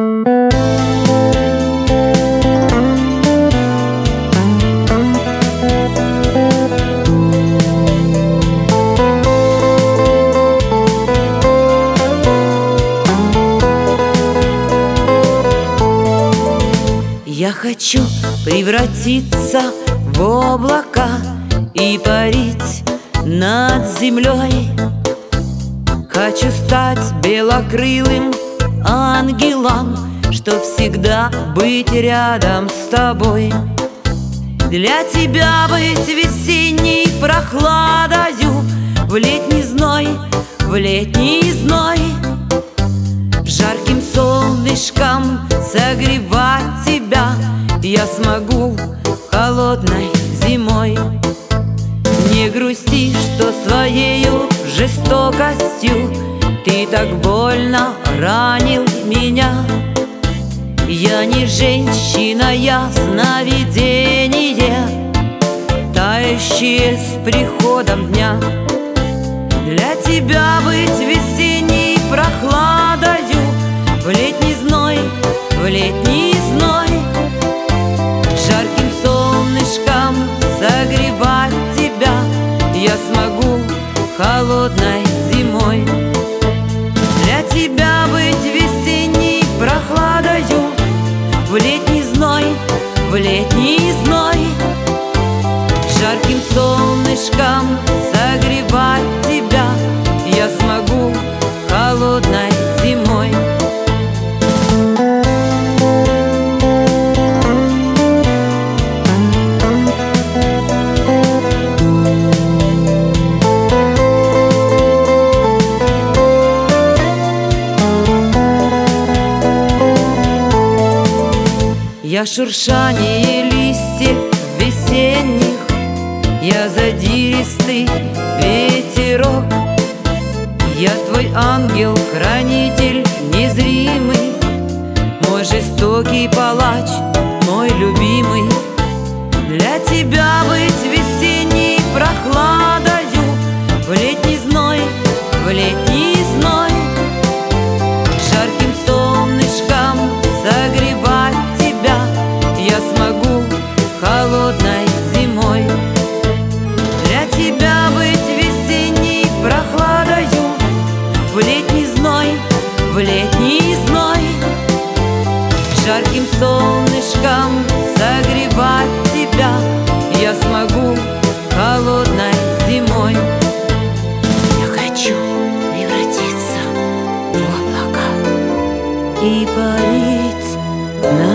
Я хочу превратиться в облака и парить над землей. Хочу стать белокрылым ангелом, чтоб всегда быть рядом с тобой. Для тебя быть весенней прохладою, в летний зной, в летний зной, жарким солнышком согревать тебя я смогу холодной зимой. Не грусти, что своею жестокостью ты так больно ранил меня. Я не женщина, я сновидение, тающее с приходом дня. Для тебя быть весенней прохладою, в летний зной, в летний зной, жарким солнышком согревать тебя я смогу холодной зимой. Для тебя быть весенней прохладою, в летний зной, в летний зной, жарким солнышком согревать тебя я смогу холодной зимой. Я шуршание листьев весенних, я задиристый ветерок. Я твой ангел-хранитель незримый, мой жестокий палач, мой любимый. Для тебя быть весенней прохладою, в летний зной, в летний зной, жарким солнышком согревать тебя я смогу холодной зимой. Для тебя быть весенней прохладою, в летний зной, в летний зной, жарким солнышком согревать тебя я смогу холодной зимой. Я хочу превратиться в облако и парить над